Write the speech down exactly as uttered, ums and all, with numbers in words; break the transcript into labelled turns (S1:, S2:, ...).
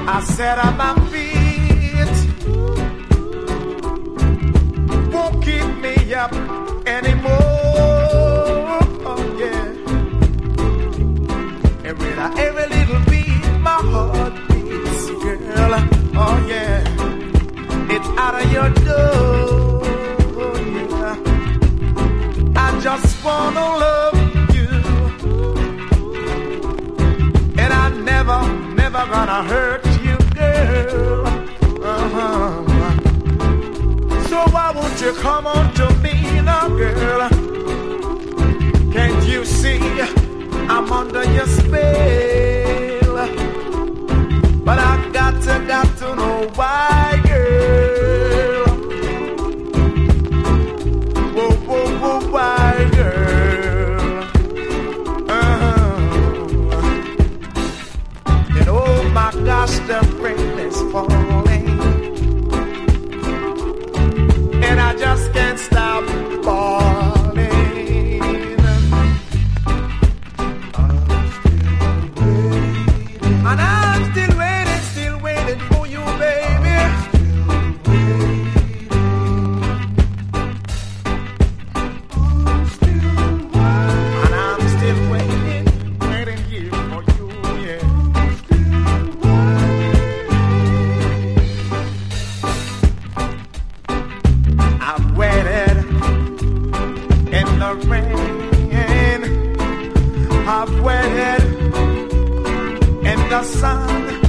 S1: I sat on my feet, won't keep me up anymore. Oh yeah. Every every little beat, my heart beats, girl. Oh yeah. It's out of your door. Yeah. I just wanna love you, and I never, never gonna hurt you, girl. Uh-huh. So why won't you come on to me now, girl? Can't you see I'm under your spell? But I got to, got to know why, girl. Whoa, whoa, whoa, why, girl? Uh-huh. And oh my gosh, the rain is falling, and I just can't stop falling. And I'm still waiting, still waiting for you, baby. And I'm still waiting, waiting here for you, yeah. I've waited in the rain, I've waited in the sun.